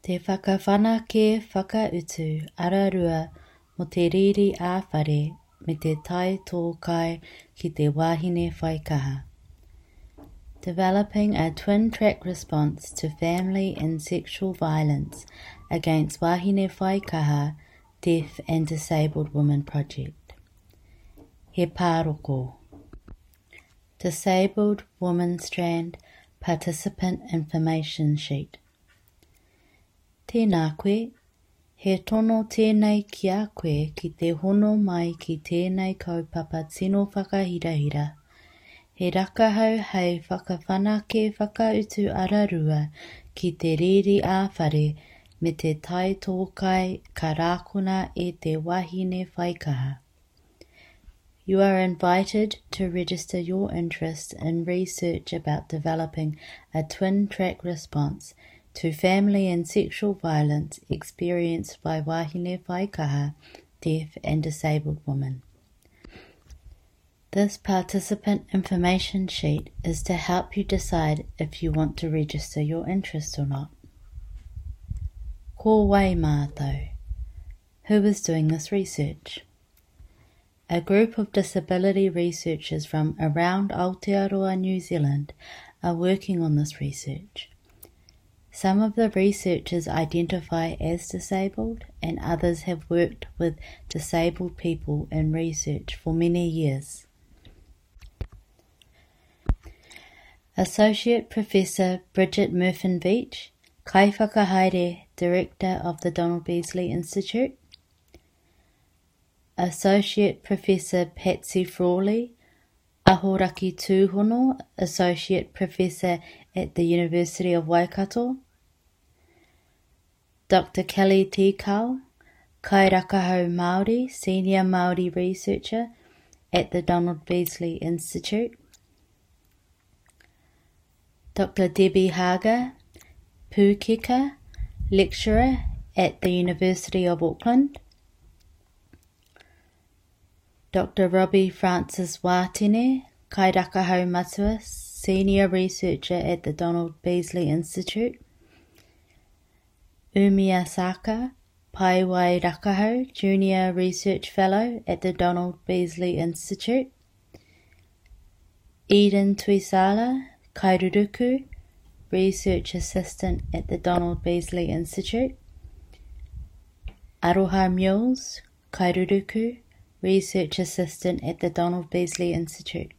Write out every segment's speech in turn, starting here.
Te whakawhanake whakautu ararua mo te riri āwhare me te tai tōkai ki te wāhine whaikaha. Developing a twin-track response to family and sexual violence against wāhine whaikaha, deaf and disabled women project. He pāroko. Disabled Woman Strand Participant Information Sheet. Tēnā koe, he tono tēnei ki a koe ki te hono mai ki tēnei kaupapa tino whakahirahira. He rakahau hei whakawhanake whakautu ararua ki te riri āwhare me te tai tōkai ka rākona e te wāhine whaikaha. You are invited to register your interest in research about developing a twin-track response to family and sexual violence experienced by wāhine whaikaha, deaf and disabled women. This participant information sheet is to help you decide if you want to register your interest or not. Ko wai mātou. Who is doing this research? A group of disability researchers from around Aotearoa, New Zealand are working on this research. Some of the researchers identify as disabled and others have worked with disabled people in research for many years. Associate Professor Bridget Murfin-Beach, Kai Whakahaere, Director of the Donald Beasley Institute. Associate Professor Patsy Frawley, Ahoraki Tūhono, Associate Professor at the University of Waikato. Dr. Kelly Tikau, Kairakahau Māori, Senior Māori Researcher at the Donald Beasley Institute. Dr. Debbie Haga, Pūkeka, Lecturer at the University of Auckland. Dr. Robbie Francis Watene, Kairakahau Matua, Senior Researcher at the Donald Beasley Institute. Umia Saka, Paiwai Rakahau, Junior Research Fellow at the Donald Beasley Institute. Eden Tuisala, Kairuruku, Research Assistant at the Donald Beasley Institute. Aroha Mules, Kairuruku, Research Assistant at the Donald Beasley Institute.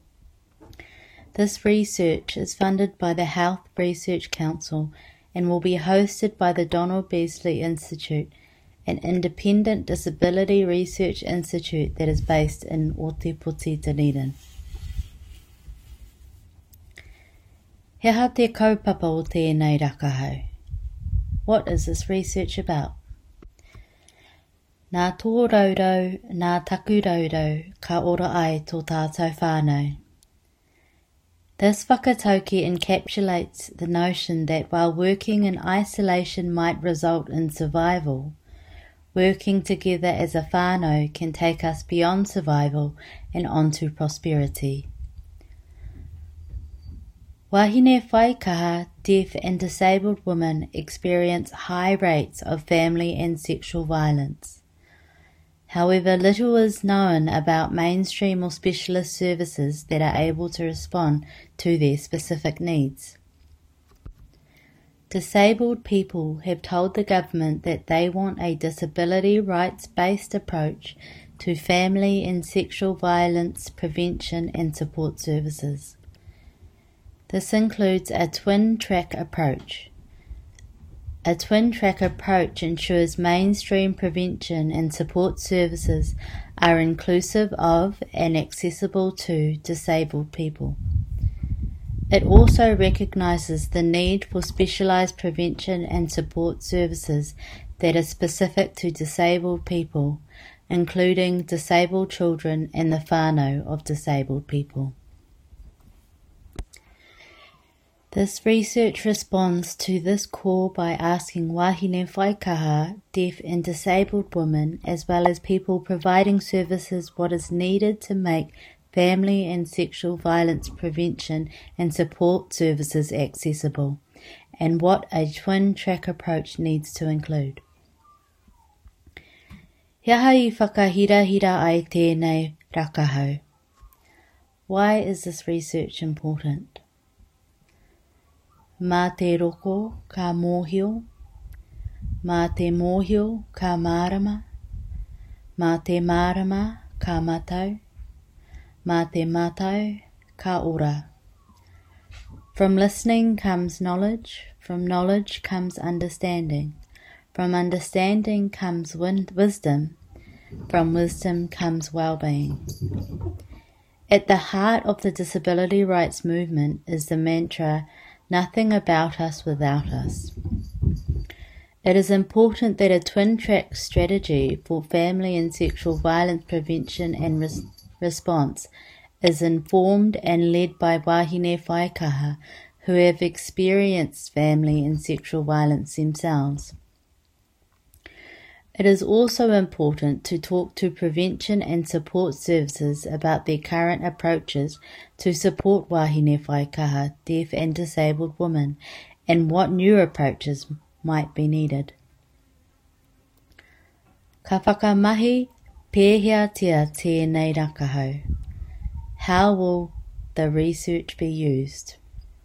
This research is funded by the Health Research Council and will be hosted by the Donald Beasley Institute, an independent disability research institute that is based in Ōtepoti, Dunedin. He aha te kaupapa o tēnei rakahau. What is this research about? Nā tō raurau, nā taku raurau, ka ora ai tō tātou whānau. This whakatauki encapsulates the notion that while working in isolation might result in survival, working together as a whānau can take us beyond survival and onto prosperity. Wāhine whaikaha, deaf and disabled women experience high rates of family and sexual violence. However, little is known about mainstream or specialist services that are able to respond to their specific needs. Disabled people have told the government that they want a disability rights-based approach to family and sexual violence prevention and support services. This includes a twin-track approach. A twin-track approach ensures mainstream prevention and support services are inclusive of and accessible to disabled people. It also recognises the need for specialised prevention and support services that are specific to disabled people, including disabled children and the whānau of disabled people. This research responds to this call by asking wāhine whaikaha, deaf and disabled women, as well as people providing services, what is needed to make family and sexual violence prevention and support services accessible, and what a twin-track approach needs to include. He aha I whakahirahira ai tēnei rakahau. Why is this research important? Mā te roko ka mōhio, mā te mōhio ka mārama, mā te mārama ka matau, mā te matau ka ora. From listening comes knowledge, from knowledge comes understanding, from understanding comes wisdom, from wisdom comes well-being. At the heart of the disability rights movement is the mantra, nothing about us without us. It is important that a twin-track strategy for family and sexual violence prevention and response is informed and led by wahine whaikaha who have experienced family and sexual violence themselves. It is also important to talk to prevention and support services about their current approaches to support wahine whaikaha, deaf and disabled women, and what new approaches might be needed. Ka whakamahi pēhea tia tēnei rakahau. How will the research be used?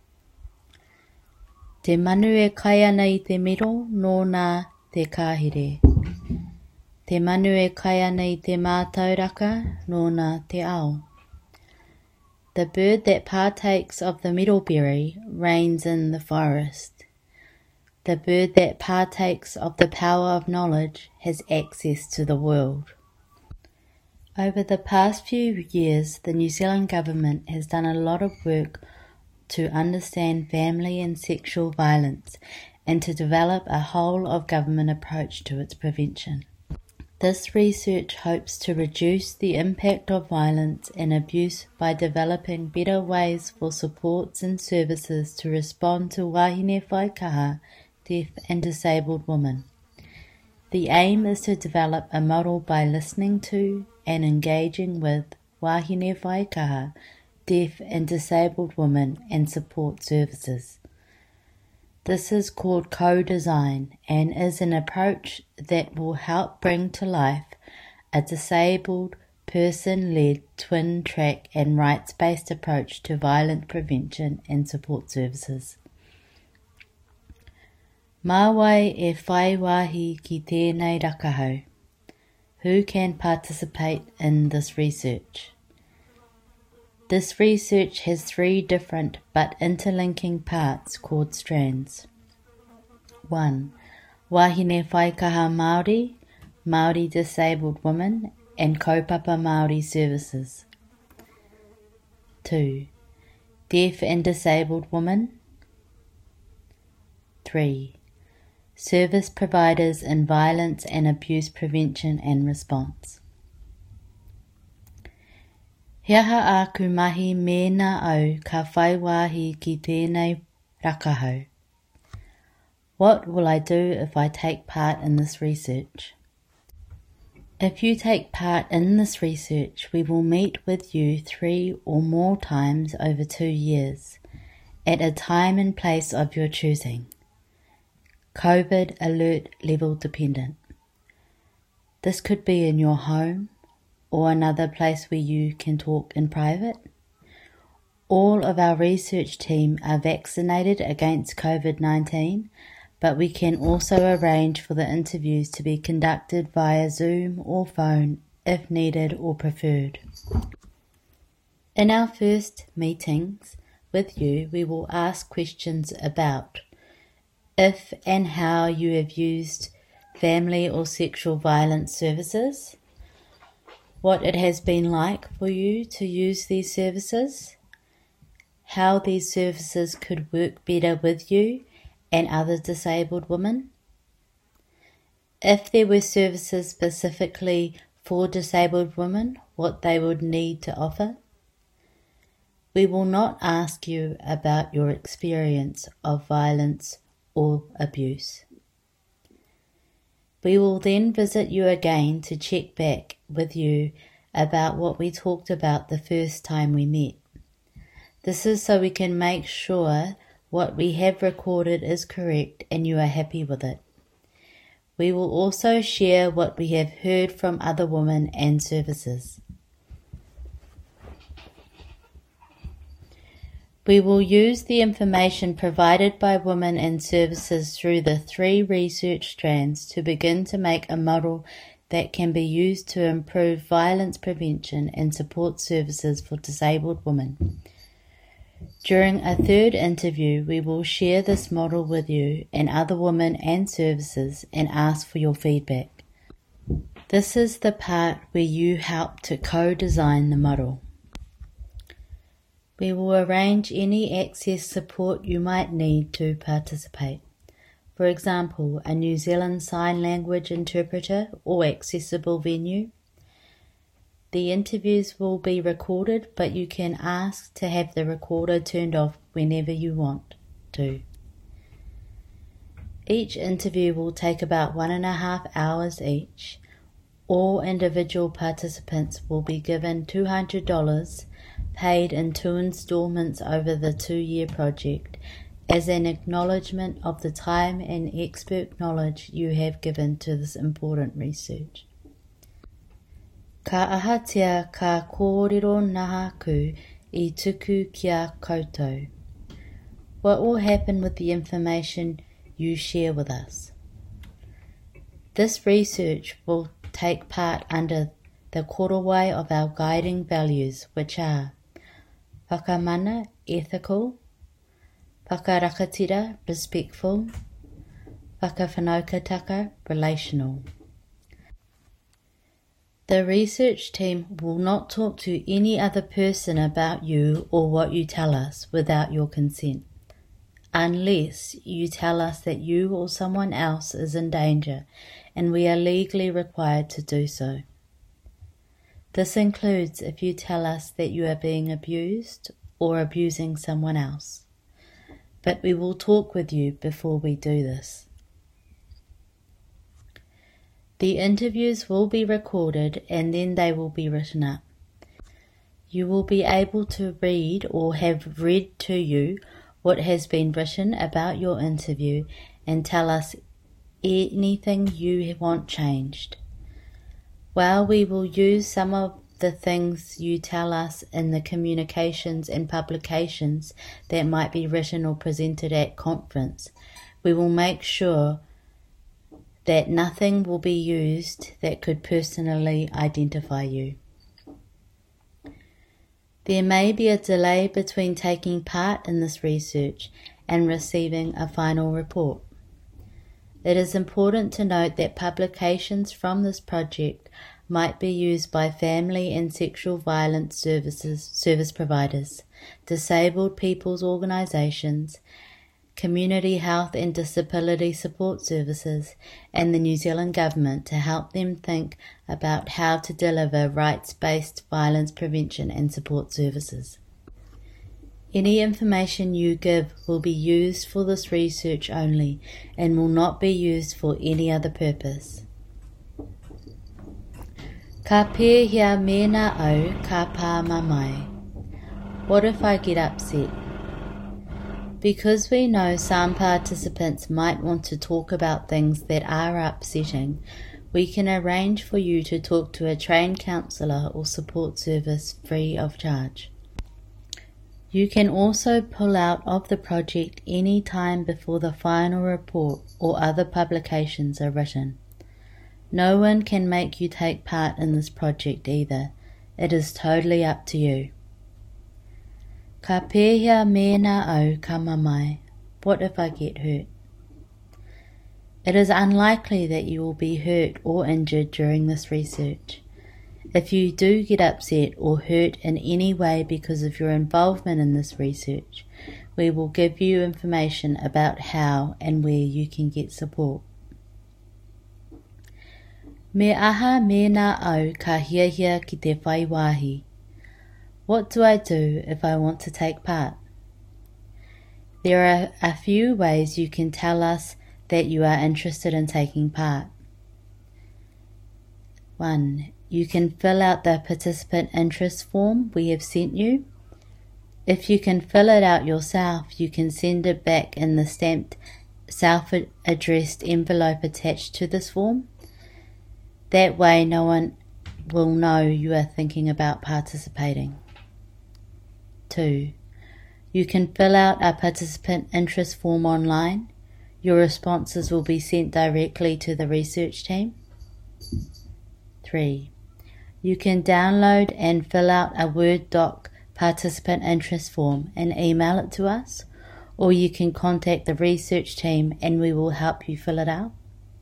Te manu e kai ana I te miro, nō te kāhere. Te manu e kai ana I te mātauraka, nō te ao. The bird that partakes of the middleberry reigns in the forest. The bird that partakes of the power of knowledge has access to the world. Over the past few years, the New Zealand government has done a lot of work to understand family and sexual violence and to develop a whole-of-government approach to its prevention. This research hopes to reduce the impact of violence and abuse by developing better ways for supports and services to respond to wahine whaikaha, deaf and disabled women. The aim is to develop a model by listening to and engaging with wahine whaikaha, deaf and disabled women and support services. This is called co-design and is an approach that will help bring to life a disabled, person-led, twin-track and rights-based approach to violence prevention and support services. Māwai e whai wāhi ki tēnei rakahau. Who can participate in this research? This research has 3 different but interlinking parts called strands. 1. Wahine whaikaha Māori, Māori disabled women and kaupapa Māori services. 2. Deaf and disabled women. 3. Service providers in violence and abuse prevention and response. He aha aku mahi mēnā au ka whai wāhi ki tēnei rakahau. What will I do if I take part in this research? If you take part in this research, we will meet with you 3 or more times over 2 years, at a time and place of your choosing. COVID alert level dependent. This could be in your home, or another place where you can talk in private. All of our research team are vaccinated against COVID-19, but we can also arrange for the interviews to be conducted via Zoom or phone if needed or preferred. In our first meetings with you, we will ask questions about if and how you have used family or sexual violence services, what it has been like for you to use these services, how these services could work better with you and other disabled women, if there were services specifically for disabled women, what they would need to offer. We will not ask you about your experience of violence or abuse. We will then visit you again to check back with you about what we talked about the first time we met. This is so we can make sure what we have recorded is correct and you are happy with it. We will also share what we have heard from other women and services. We will use the information provided by women and services through the 3 research strands to begin to make a model that can be used to improve violence prevention and support services for disabled women. During a 3rd interview, we will share this model with you and other women and services and ask for your feedback. This is the part where you help to co-design the model. We will arrange any access support you might need to participate. For example, a New Zealand Sign Language interpreter or accessible venue. The interviews will be recorded, but you can ask to have the recorder turned off whenever you want to. Each interview will take about 1.5 hours each. All individual participants will be given $200 paid in 2 installments over the 2-year project as an acknowledgement of the time and expert knowledge you have given to this important research. Ka ahatia ka kōrero nahaku I tuku kia koutou. What will happen with the information you share with us? This research will take part under the korowai of our guiding values, which are whakamana, ethical, whakarakatira, respectful, whakawhanaukataka, relational. The research team will not talk to any other person about you or what you tell us without your consent, unless you tell us that you or someone else is in danger and we are legally required to do so. This includes if you tell us that you are being abused or abusing someone else. But we will talk with you before we do this. The interviews will be recorded and then they will be written up. You will be able to read or have read to you what has been written about your interview and tell us anything you want changed. While we will use some of the things you tell us in the communications and publications that might be written or presented at conference, we will make sure that nothing will be used that could personally identify you. There may be a delay between taking part in this research and receiving a final report. It is important to note that publications from this project might be used by family and sexual violence service providers, disabled people's organisations, community health and disability support services, and the New Zealand Government to help them think about how to deliver rights-based violence prevention and support services. Any information you give will be used for this research only and will not be used for any other purpose. Ka pēhia mena au ka pā mamai. What if I get upset? Because we know some participants might want to talk about things that are upsetting, we can arrange for you to talk to a trained counsellor or support service free of charge. You can also pull out of the project any time before the final report or other publications are written. No one can make you take part in this project either. It is totally up to you. Ka pēhia mena au ka mamai. What if I get hurt? It is unlikely that you will be hurt or injured during this research. If you do get upset or hurt in any way because of your involvement in this research, we will give you information about how and where you can get support. Me aha mena au ka hiahia ki te whai wāhi. What do I do if I want to take part? There are a few ways you can tell us that you are interested in taking part. 1. You can fill out the participant interest form we have sent you. If you can fill it out yourself, you can send it back in the stamped self-addressed envelope attached to this form. That way no one will know you are thinking about participating. 2. You can fill out a participant interest form online. Your responses will be sent directly to the research team. 3. You can download and fill out a Word doc participant interest form and email it to us, or you can contact the research team and we will help you fill it out.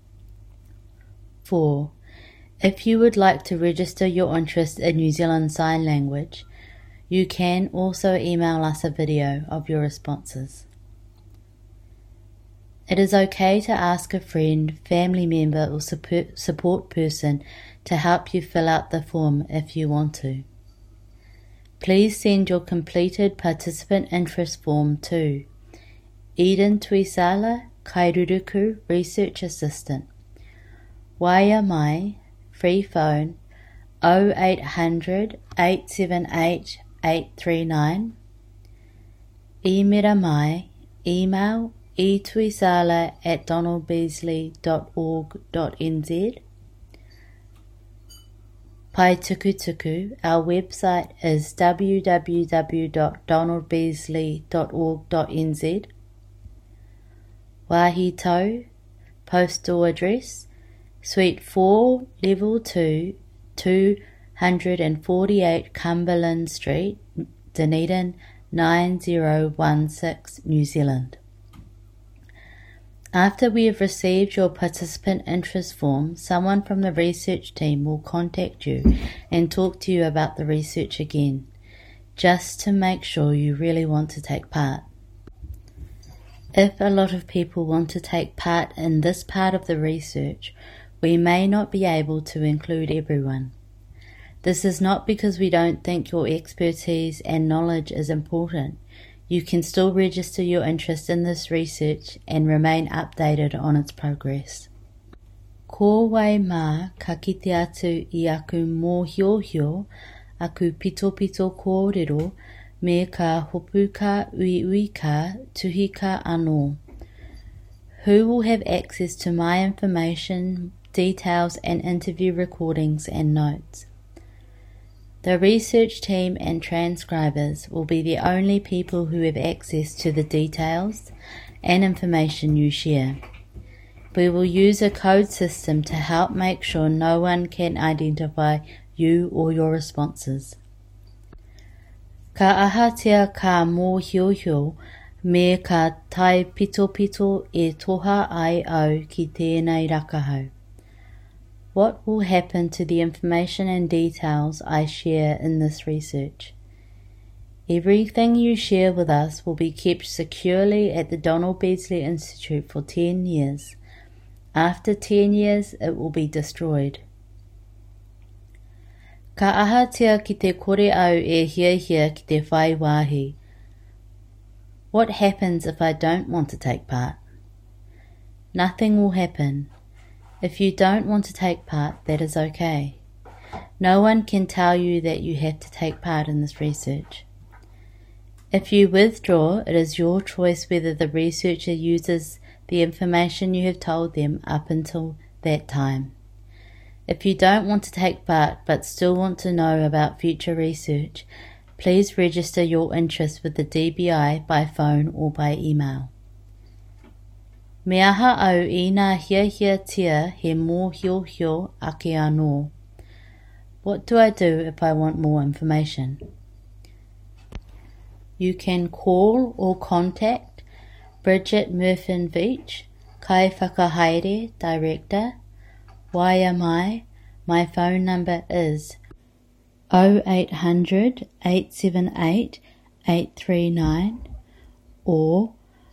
4. If you would like to register your interest in New Zealand Sign Language, you can also email us a video of your responses. It is okay to ask a friend, family member or support person to help you fill out the form if you want to. Please send your completed participant interest form to Eden Tuisala Kairuruku Research Assistant, Waia Mai, free phone 0800 878 839, Emira Mai, email etuisala@donaldbeasley.org.nz. Pai Tukutuku, our website is www.donaldbeasley.org.nz. Wahi Tau, postal address, Suite 4, Level 2, 248 Cumberland Street, Dunedin, 9016, New Zealand. After we have received your participant interest form, someone from the research team will contact you and talk to you about the research again, just to make sure you really want to take part. If a lot of people want to take part in this part of the research, we may not be able to include everyone. This is not because we don't think your expertise and knowledge is important. You can still register your interest in this research and remain updated on its progress. Ko wai mā ka kite atu I aku mōhiohio, aku pito kōrero, me ka hopuka uiuika tuhika anō. Who will have access to my information, details and interview recordings and notes. The research team and transcribers will be the only people who have access to the details and information you share. We will use a code system to help make sure no one can identify you or your responses. Ka ahatia ka mōhiohio me ka tai pito e toha ai au ki tēnei rakahau. What will happen to the information and details I share in this research? Everything you share with us will be kept securely at the Donald Beasley Institute for 10 years. After 10 years, it will be destroyed. Ka ahatia ki te kore au e hiahia ki te whai wāhi. What happens if I don't want to take part? Nothing will happen. If you don't want to take part, that is okay. No one can tell you that you have to take part in this research. If you withdraw, it is your choice whether the researcher uses the information you have told them up until that time. If you don't want to take part but still want to know about future research, please register your interest with the DBI by phone or by email. Me aha au I ngā hiahiatia he mōhiohio ake anō. What do I do if I want more information? You can call or contact Bridget Murfin-Veach, Kai Whakahaere Director, Waia Mai. My phone number is 0800 878 839 or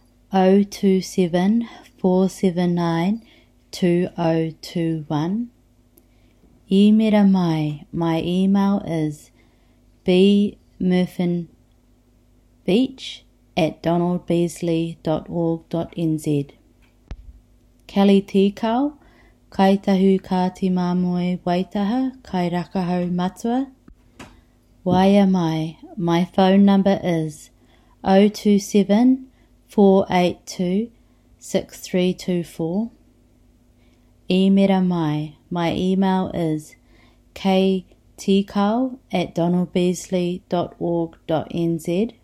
027 479 2021. Emira Mai. My email is bmurfinbeach@donaldbeasley.org.nz. Kelly Tikau, kai tahu kāti māmoe waitaha, kai rakahau matua. Waia Mai. My phone number is 027 482 6324. Mera mai. My email is ktikau@donaldbeasley.org.nz.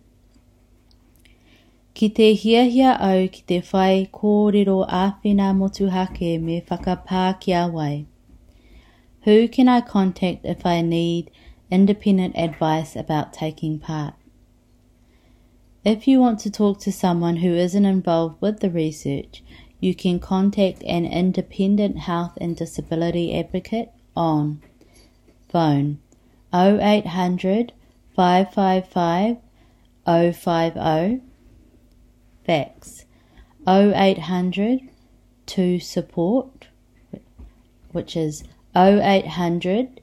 Ki te hiahia au ki te whai kōrero āwhina motuhake me whakapā kia wai. Who can I contact if I need independent advice about taking part? If you want to talk to someone who isn't involved with the research, you can contact an independent health and disability advocate on phone 0800 555 050, fax 0800 2 support, which is 0800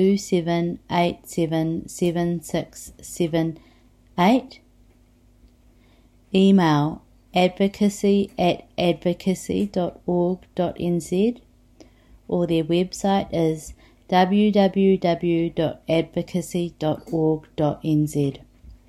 2787 7678. Email advocacy@advocacy.org.nz, or their website is www.advocacy.org.nz.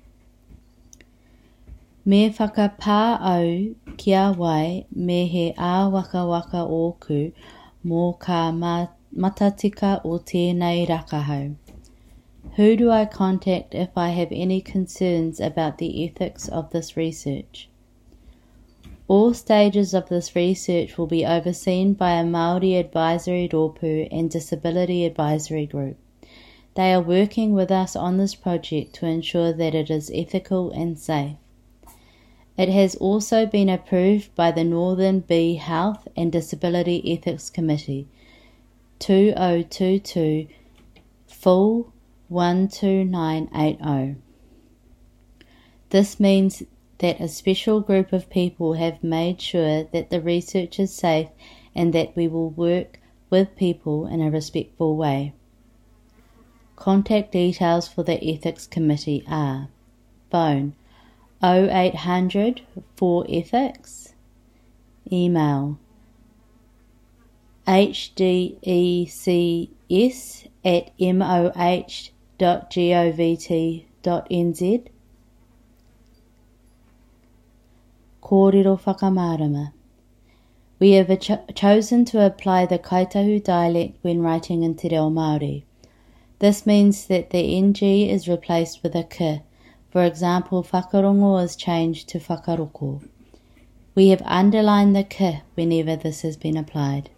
Me whakapā au kia wai me he āwakawaka ōku mō ka matatika o tēnei rakahau. Who do I contact if I have any concerns about the ethics of this research? All stages of this research will be overseen by a Māori Advisory Rōpū and Disability Advisory Group. They are working with us on this project to ensure that it is ethical and safe. It has also been approved by the Northern Bee Health and Disability Ethics Committee, 2022 Full 12980. This means that a special group of people have made sure that the research is safe and that we will work with people in a respectful way. Contact details for the Ethics Committee are phone 0800 4ethics, email hdcs@moh.govt.nz. Kōrero whakamārama. We have chosen to apply the Kaitahu dialect when writing in Te Reo Māori. This means that the NG is replaced with a K. For example, whakarongo is changed to whakaroko. We have underlined the K whenever this has been applied.